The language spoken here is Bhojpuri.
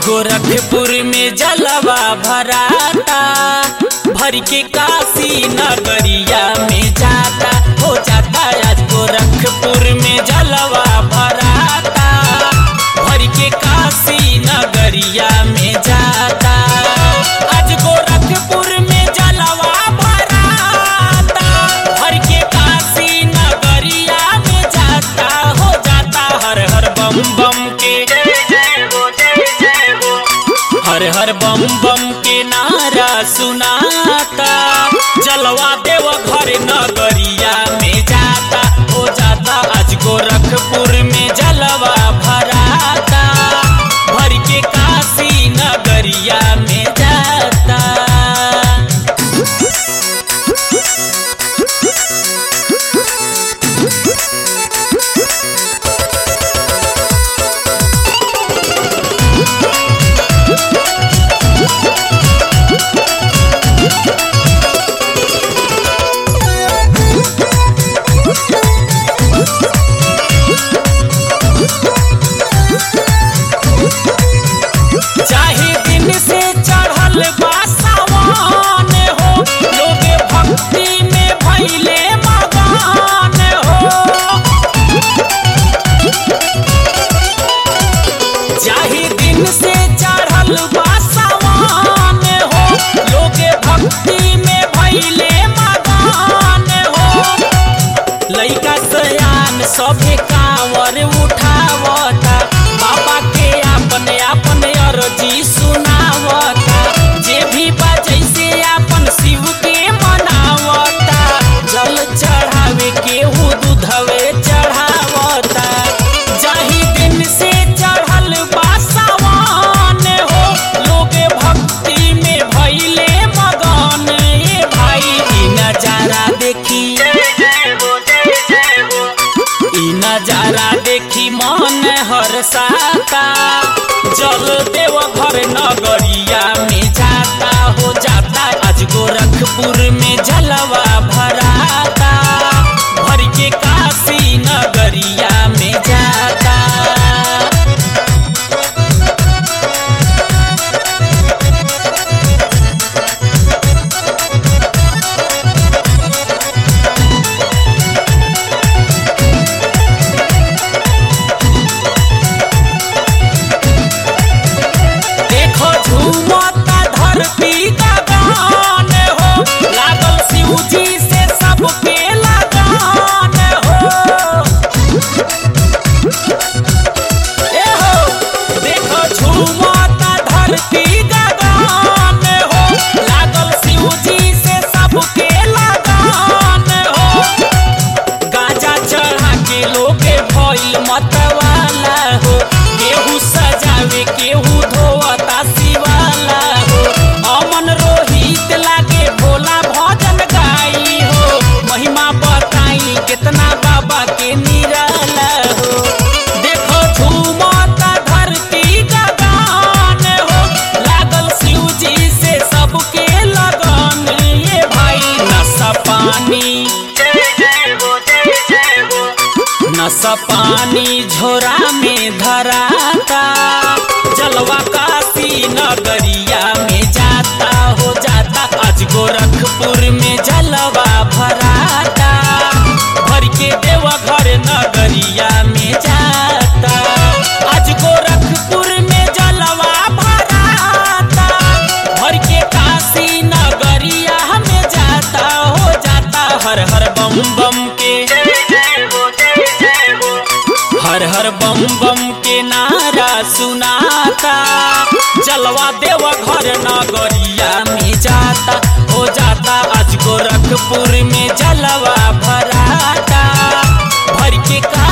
गोरखपुर में जलवा भराता, भर के काशी नगरिया में जाता, हो जाता आज गोरखपुर में जलवा भराता, भर के काशी नगरिया में जाता। आज गोरखपुर में जलवा भराता, भर के काशी नगरिया में जाता, हो जाता हर हर बम बम के हर हर बम बम के नारा सुनाता, जलवा देव घर नगरिया में जाता, हो जाता आज गोरखपुर में जलवा भराता, भर के काशी नगरिया में जाता। सभे कांवर उठावता, बाबा के अपने अपने अर्जी सुनावता, जे भी बजै से अपन शिव के मनावता, जल चढ़ावे केहू दूधवे चढ़ावता। जाहि दिन से चढ़ल बा सावन हो, लोग भक्ति में भइले मगन। ए भाई ई नजारा देखी, नजारा देखी मन हर्षाता, जल देव घर नगरिया में जाता, हो जाता आज गोरखपुर में जलवा भराता, भर के काशी नगरिया में जाता। मतवाला हो, केहू सजावे केहू धोवता शिवाला हो, अमन रोहित लागे भोला भजन गाई हो, महिमा बताई कितना बाबा के निराला हो। देखो झूमता धरती गगन हो, लागल शिव जी से सबके लगन। ये भाई नशा पानी नशा पानी झोरा में धराता, जलवा काशी नगरिया में जाता, हो जाता आज गोरखपुर में जलवा भराता, भर के देव घर नगरिया में जाता। आज गोरखपुर में जलवा भराता, भर के काशी नगरिया में जाता, हो जाता हर हर बम बम के हर हर बम बम के नारा सुनाता, जलवा देव घर नगरिया में जाता, हो जाता आज गोरखपुर में जलवा भराता, भर के